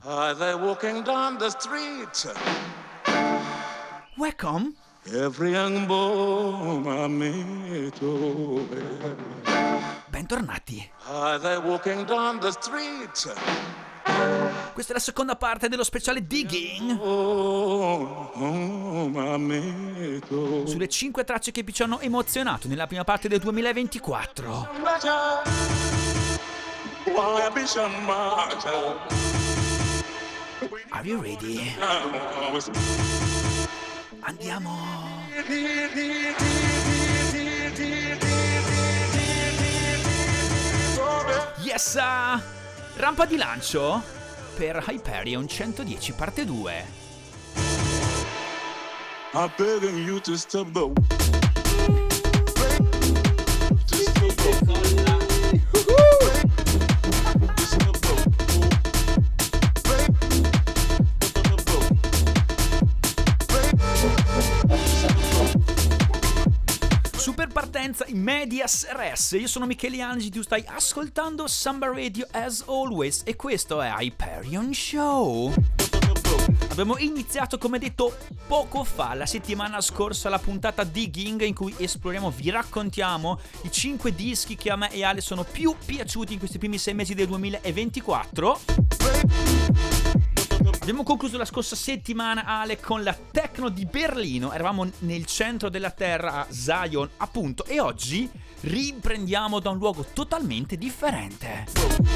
Are they walking down the street? Welcome. Every young boy I meet, oh, Bentornati. are they walking down the street? Questa è la seconda parte dello speciale Digging. Oh, I meet, oh. Sulle 5 tracce che ci hanno emozionato nella prima parte del 2024. Are you ready? Andiamo. Yes! Rampa di lancio per Hyperion 110 parte 2. I'm begging you to stop the Super partenza in medias res. Io sono Michele Angi, tu stai ascoltando Samba Radio as always e questo è Hyperion Show. Abbiamo iniziato, come detto, poco fa, la settimana scorsa, la puntata Digging, in cui esploriamo, vi raccontiamo i 5 dischi che a me e Ale sono più piaciuti in questi primi 6 mesi del 2024. Abbiamo concluso la scorsa settimana, Ale, con la techno di Berlino. Eravamo nel centro della terra, a Zion, appunto, e oggi riprendiamo da un luogo totalmente differente.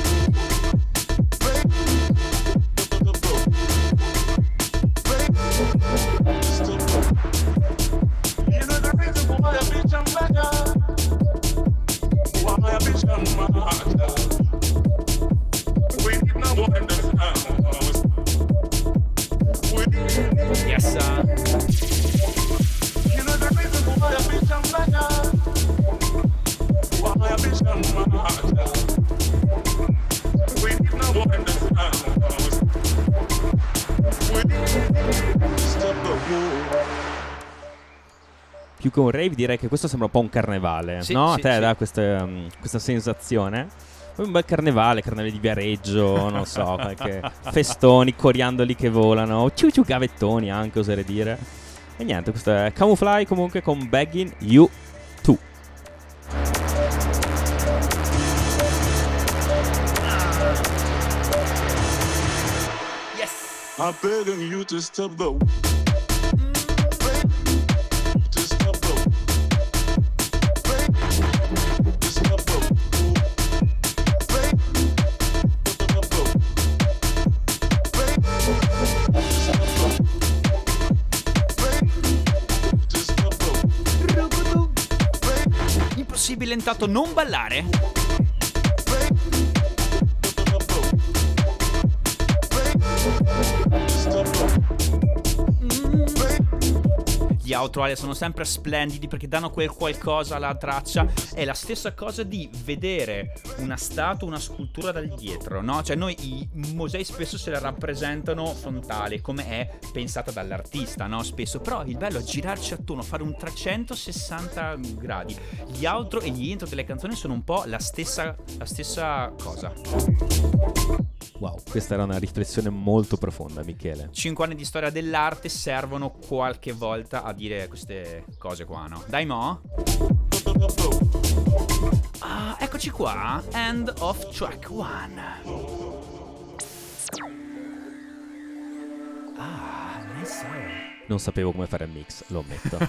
Yes. Più che un rave direi che questo sembra un po' un carnevale, sì, no? Sì, a te sì. dà questa sensazione? Un bel carnevale di Viareggio, non so, qualche festoni, coriandoli che volano, ciu gavettoni anche, oserei dire. E niente, questo è Camouflage comunque con Begging You To. Yes. I'm begging you to stop the Impossibile intanto non ballare. Gli outro, Ale, sono sempre splendidi perché danno quel qualcosa alla traccia. È la stessa cosa di vedere una statua, una scultura dal dietro, no? Cioè noi i musei spesso se la rappresentano frontale, come è pensata dall'artista, no? Spesso, però il bello è girarci attorno, fare un 360 gradi. Gli outro e gli intro delle canzoni sono un po' la stessa cosa. Wow, questa era una riflessione molto profonda, Michele. 5 anni di storia dell'arte servono qualche volta a dire queste cose qua, no? Dai mo? Ah, eccoci qua. End of track 1. Ah, nice. Non sapevo come fare il mix, lo ammetto.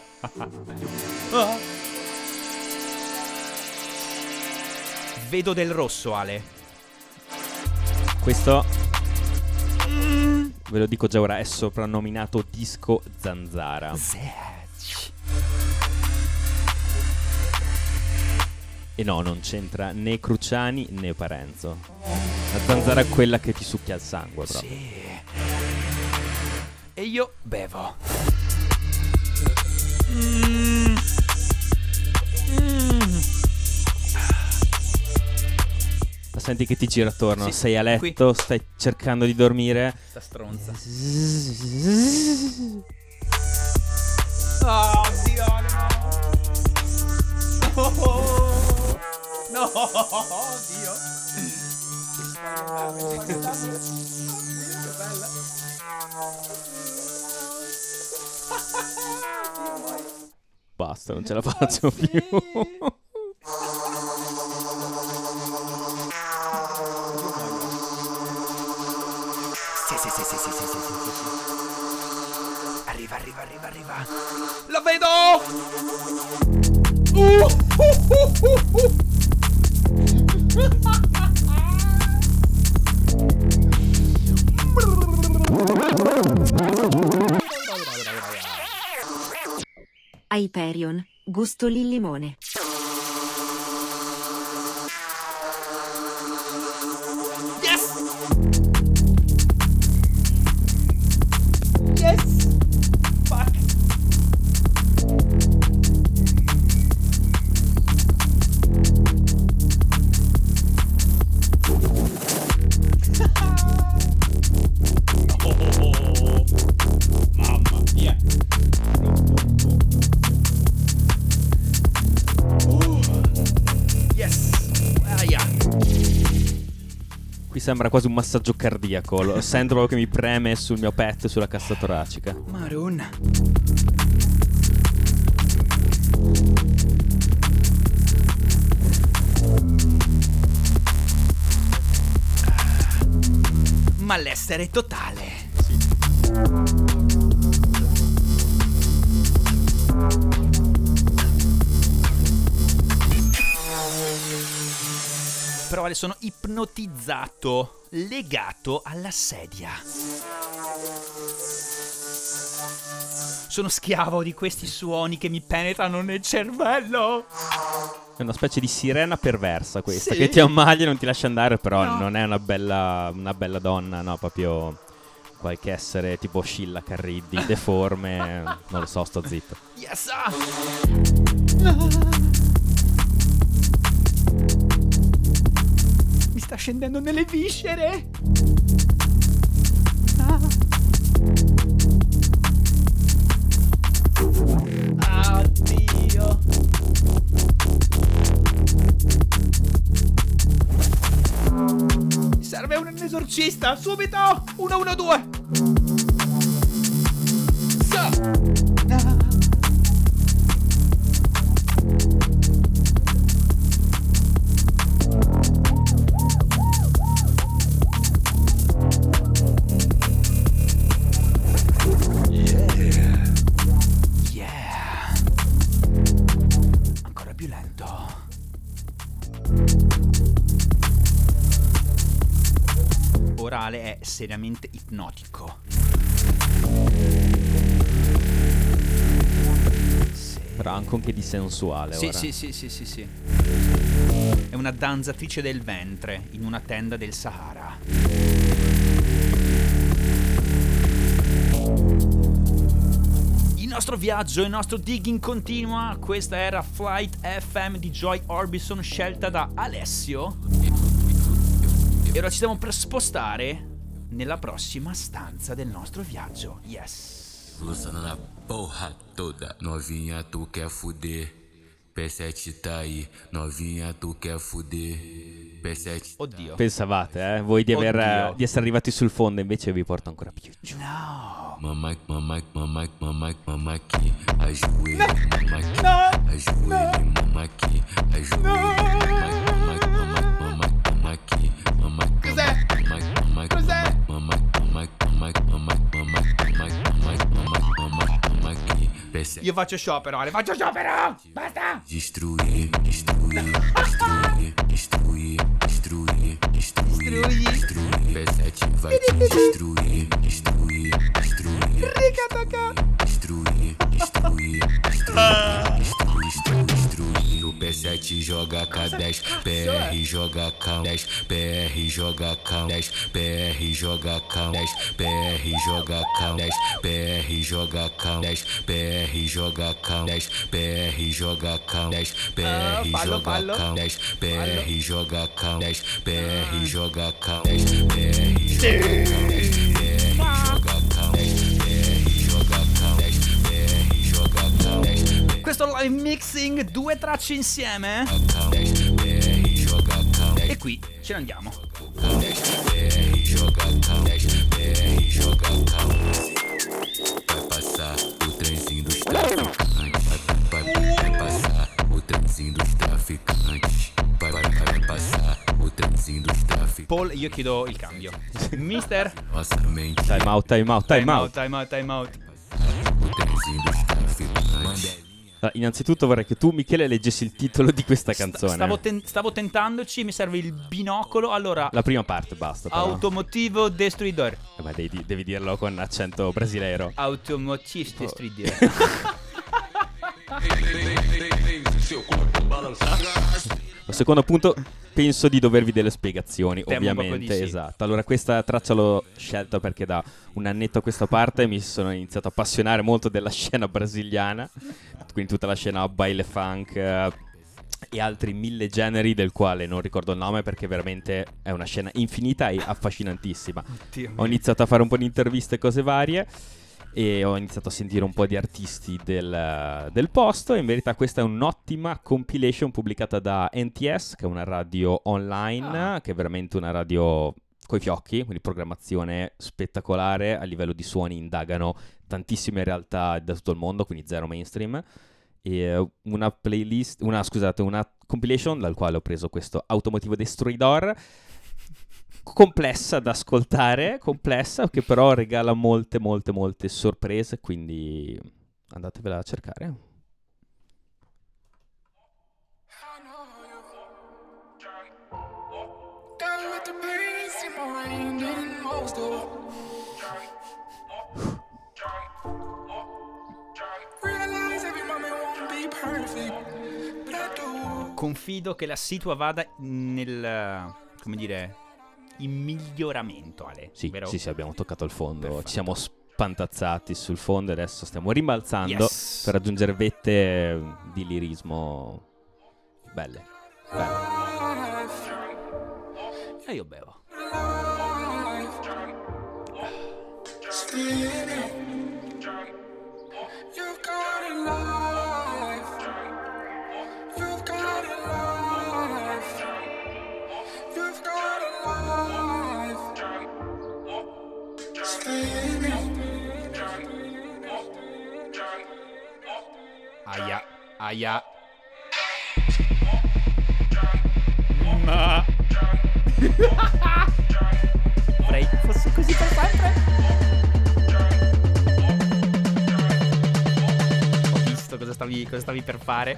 Vedo del rosso, Ale. Questo, ve lo dico già ora, è soprannominato Disco Zanzara. E no, non c'entra né Cruciani né Parenzo. La zanzara è quella che ti succhia il sangue proprio. Sì. E io bevo. Senti che ti gira attorno, Sì, sei a letto, qui. stai cercando di dormire. Sta stronza. Oh, Dio, no. No, Dio. basta, non ce la faccio più. Sì. Arriva. Lo vedo! Hyperion, gusto limone. Yes! Fuck! Oh, mamma mia! Yes! Aia! Qui sembra quasi un massaggio cardiaco. Sento proprio che mi preme sul mio petto e sulla cassa toracica. Maroon. Malessere totale. Però Ale, sono ipnotizzato, legato alla sedia. Sono schiavo di questi suoni che mi penetrano nel cervello. È una specie di sirena perversa questa, Sì. che ti ammaglia e non ti lascia andare, però No. non è una bella donna, no, proprio qualche essere tipo Scilla Carriddi, deforme, non lo so, sto zitto. Yes! Mi sta scendendo nelle viscere. Addio. Mi serve un esorcista, subito! 112. Yeah. Ancora più lento. Orale è seriamente ipnotico. Però anche di sensuale ora. Sì. È una danzatrice del ventre in una tenda del Sahara. Il nostro viaggio, il nostro digging continua. Questa era Flight FM di Joy Orbison, scelta da Alessio. E ora ci stiamo per spostare nella prossima stanza del nostro viaggio. Yes. Lançando na porra toda, novinha tu quer fuder. P7 tá aí, novinha tu quer fuder. P7 Oddio. Pensavate, voi di Oddio. essere arrivati sul fondo, invece vi porto ancora più giù. No. mamãe aqui, ajoelha, mamãe aqui, ajoelha, mamãe aqui, ajoelha, mamãe aqui, P7 Io faccio sciopero, Ale, faccio sciopero! Basta! destruir, P7 vai te destruir, destruir. O P7 joga K10, PR joga K10, PR joga K10, PR joga K10, PR joga K10, PR joga K10, PR joga K10, PR joga K10, PR joga K10, PR joga K10, PR joga K10, PR joga K10, Questo live mixing, 2 tracce insieme. E qui ce ne andiamo. Vai passar o trenzinho dos traficantes. io chiedo il cambio. Mister? Nossa mente. Time out. Time out. O trenzinho dos caras feito Mandelinha. Allora, innanzitutto vorrei che tu, Michele, leggessi il titolo di questa canzone. Stavo tentandoci, mi serve il binocolo. Allora, La prima parte, basta. Però. Automotivo Destruidor. Ma devi dirlo con accento brasileiro. Automotivo Destruidor. Seu corpo balançar. Al secondo punto penso di dovervi delle spiegazioni, Temo proprio ovviamente, di sì. esatto. Allora, questa traccia l'ho scelta perché da un annetto a questa parte mi sono iniziato a appassionare molto della scena brasiliana, quindi tutta la scena baile funk e altri 1000 generi del quale non ricordo il nome perché veramente è una scena infinita e affascinantissima. Dio Ho iniziato a fare un po' di interviste e cose varie e ho iniziato a sentire un po' di artisti del posto e in verità questa è un'ottima compilation pubblicata da NTS, che è una radio online, che è veramente una radio coi fiocchi, quindi programmazione spettacolare, a livello di suoni indagano tantissime realtà da tutto il mondo, quindi zero mainstream, e una compilation dal quale ho preso questo Automotivo Destruidor, complessa da ascoltare, che però regala molte sorprese, quindi andatevela a cercare. Confido che la situa vada nel, come dire, in miglioramento, Ale. Sì, vero? sì, abbiamo toccato il fondo, Perfetto. ci siamo spantazzati sul fondo e adesso stiamo rimbalzando Yes. per raggiungere vette di lirismo belle. E io bevo. Aia. Ma vorrei fosse così per sempre. Ho visto cosa stavi per fare.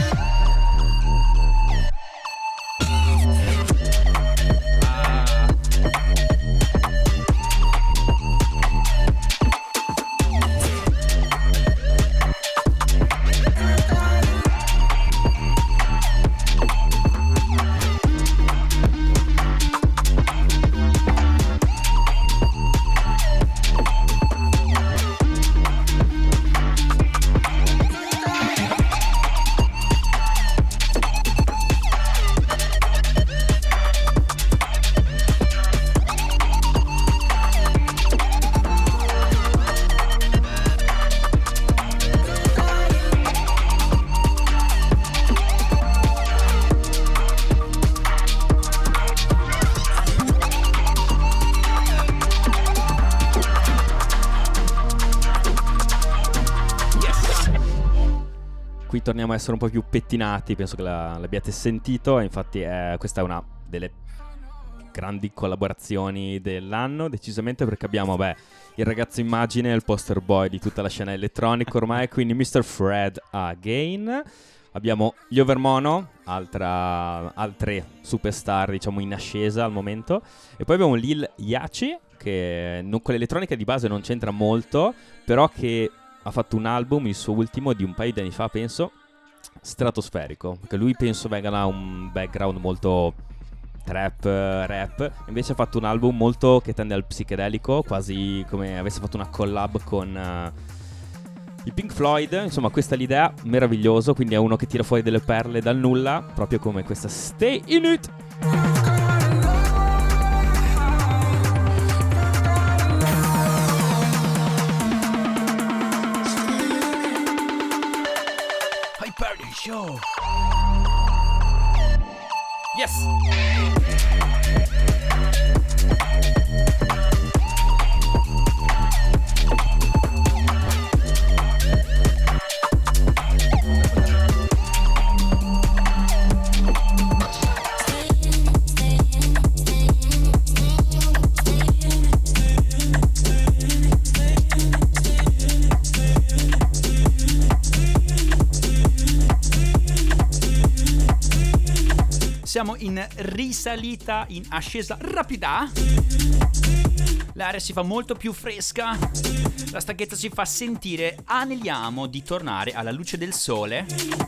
Qui torniamo a essere un po' più pettinati, penso che l'abbiate sentito, infatti questa è una delle grandi collaborazioni dell'anno, decisamente, perché abbiamo il ragazzo immagine, il poster boy di tutta la scena elettronica ormai, quindi Mr. Fred Again. Abbiamo gli Overmono, altre superstar diciamo in ascesa al momento, e poi abbiamo Lil Yachty, che con l'elettronica di base non c'entra molto, però che ha fatto un album, il suo ultimo, di un paio di anni fa, penso, stratosferico, perché lui penso venga da un background molto trap, rap, invece ha fatto un album molto che tende al psichedelico, quasi come avesse fatto una collab con i Pink Floyd. Insomma, questa è l'idea, meraviglioso, quindi è uno che tira fuori delle perle dal nulla, proprio come questa Stay In It. Show. Yes. Siamo in risalita, in ascesa rapida. L'aria si fa molto più fresca, la stanchezza si fa sentire, aneliamo di tornare alla luce del sole.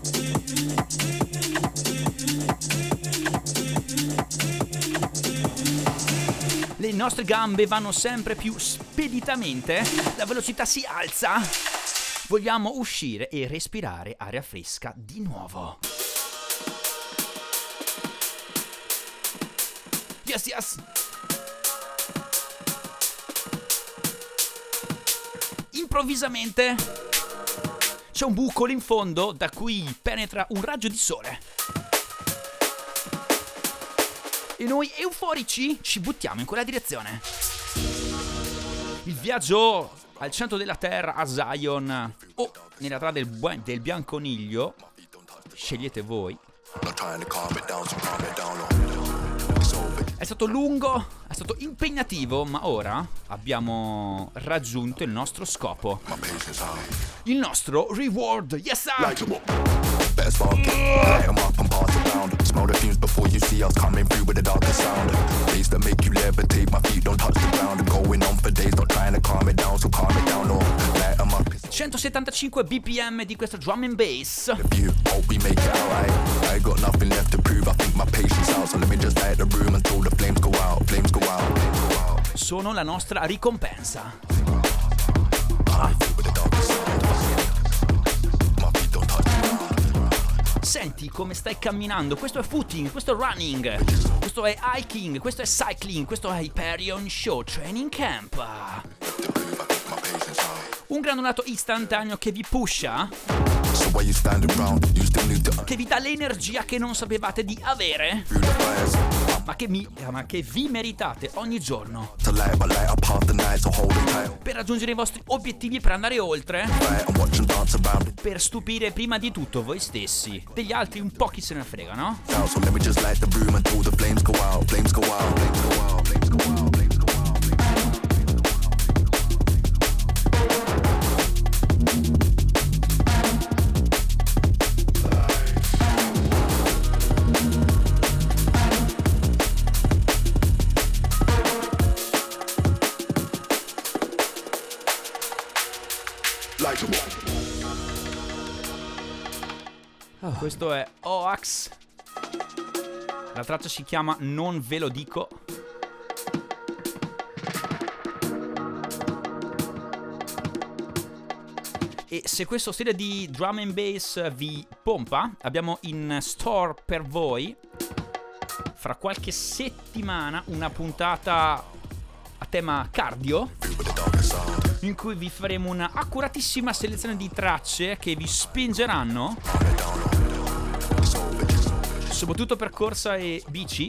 Le nostre gambe vanno sempre più speditamente, la velocità si alza. Vogliamo uscire e respirare aria fresca di nuovo. Yes, yes! Improvvisamente c'è un buco lì in fondo da cui penetra un raggio di sole. E noi euforici ci buttiamo in quella direzione. Il viaggio al centro della terra, a Zion, o nella terra del bianconiglio, scegliete voi. È stato lungo, è stato impegnativo, ma ora abbiamo raggiunto il nostro scopo. Il nostro reward, yes sir! Better spark it, light 'em up and pass it round. Smell the fumes before you see us coming through with the darkest sound. Bass that make you levitate, my feet don't touch the ground. And going on for days, not trying to calm it down, so calm it down, or light 'em up. 175 bpm di questo drum and bass. The view, hope we make it alright. I got nothing left to prove, I think my patience out. So let me just light the room until the flames go out, flames go out, flames go out. Sono la nostra ricompensa. Coming through with the darkest sound. My feet don't touch the ground. Senti come stai camminando. Questo è footing, questo è running, questo è hiking, questo è cycling, questo è Hyperion Show Training Camp. Un granulato istantaneo che vi pusha, So while you stand around, you still need to che vi dà l'energia che non sapevate di avere, through the fires. ma che vi meritate ogni giorno To light, but light up half the night, so hold it tight. per raggiungere i vostri obiettivi, per andare oltre, Right, and watch them dance around it. per stupire prima di tutto voi stessi. Degli altri un po' chi se ne frega, no? Out, so let me just light the room until the flames go out, flames go out, flames go out, flames go out, flames go out. Light 'em up. Questo è Oax. La traccia si chiama Non ve lo dico. E se questo stile di drum and bass vi pompa, abbiamo in store per voi fra qualche settimana una puntata a tema cardio, in cui vi faremo una accuratissima selezione di tracce che vi spingeranno, soprattutto per corsa e bici.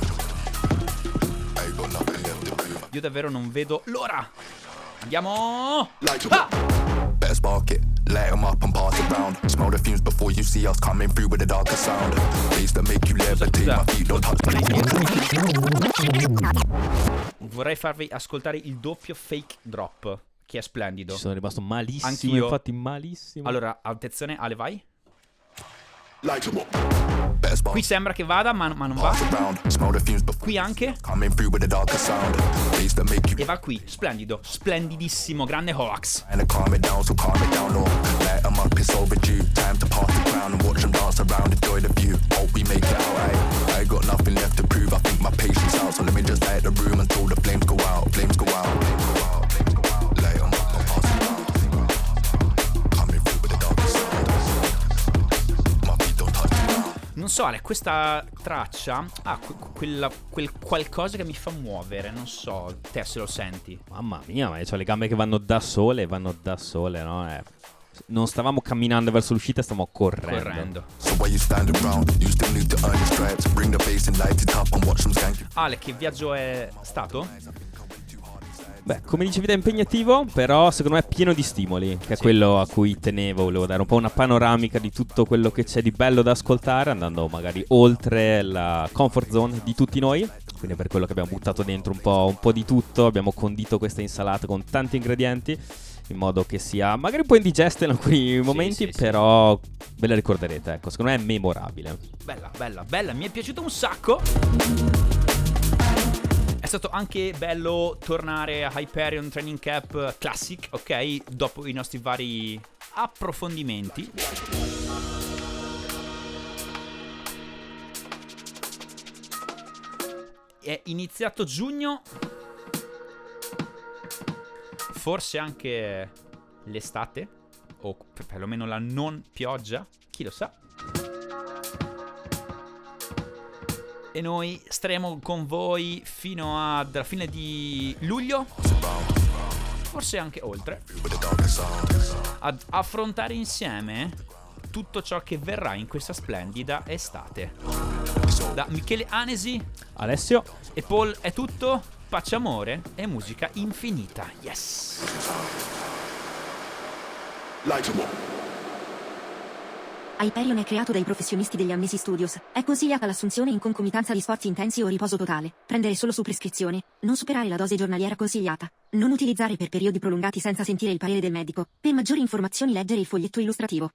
Io davvero non vedo l'ora. Andiamo! Ah! Better spark it, light 'em up and pass it round. Smell the fumes before you see us coming through with the darkest sound. Bass that make you levitate, my feet don't touch the Vorrei farvi ascoltare il doppio fake drop, che è splendido. Ci sono rimasto malissimo, Anch'io. infatti malissimo. Allora, attenzione, Ale, vai. Light 'em up. Better spark Qui sembra che vada, ma non va. pass it round. Smell the fumes before Qui anche. coming through with the darkest sound. Bass that make you E va qui, splendido, splendidissimo, grande Hoax. trying to calm it down, so calm it down, or light 'em up, it's overdue. Time to pass the crown and watch them dance around, enjoy the view. Hope we make it alright. I got nothing left to prove, I think my patience out. So let me just light the room until the flames go out, flames go out, flames go out, flames go out. Light 'em up and pass it round. Coming through with the darkest sound. My feet don't touch the ground. Non so, Ale, questa traccia ha quel qualcosa che mi fa muovere. Non so, te se lo senti. Mamma mia, ma ho le gambe che vanno da sole, no? Non stavamo camminando verso l'uscita, stavamo correndo. So while you stand around, you still need to earn your stripes. Bring the bass and light it up and watch them skank you. Ale, che viaggio è stato? Beh, come dicevi, è impegnativo, però secondo me è pieno di stimoli, che è quello a cui tenevo. Volevo dare un po' una panoramica di tutto quello che c'è di bello da ascoltare, andando magari oltre la comfort zone di tutti noi. Quindi per quello che abbiamo buttato dentro un po' di tutto, abbiamo condito questa insalata con tanti ingredienti. in modo che sia magari un po' indigesta in alcuni momenti, sì. però ve la ricorderete, ecco, secondo me è memorabile. Bella, mi è piaciuto un sacco. È stato anche bello tornare a Hyperion Training Camp Classic, ok? Dopo i nostri vari approfondimenti. È iniziato giugno, forse anche l'estate, o perlomeno la non pioggia, chi lo sa. E noi staremo con voi fino alla fine di luglio, forse anche oltre, ad affrontare insieme tutto ciò che verrà in questa splendida estate. Da Michele Anesi, Alessio, e Paul è tutto, pace, amore e musica infinita. Yes! Hyperion è creato dai professionisti degli Amnesi Studios. È consigliata l'assunzione in concomitanza di sforzi intensi o riposo totale. Prendere solo su prescrizione. Non superare la dose giornaliera consigliata. Non utilizzare per periodi prolungati senza sentire il parere del medico. Per maggiori informazioni leggere il foglietto illustrativo.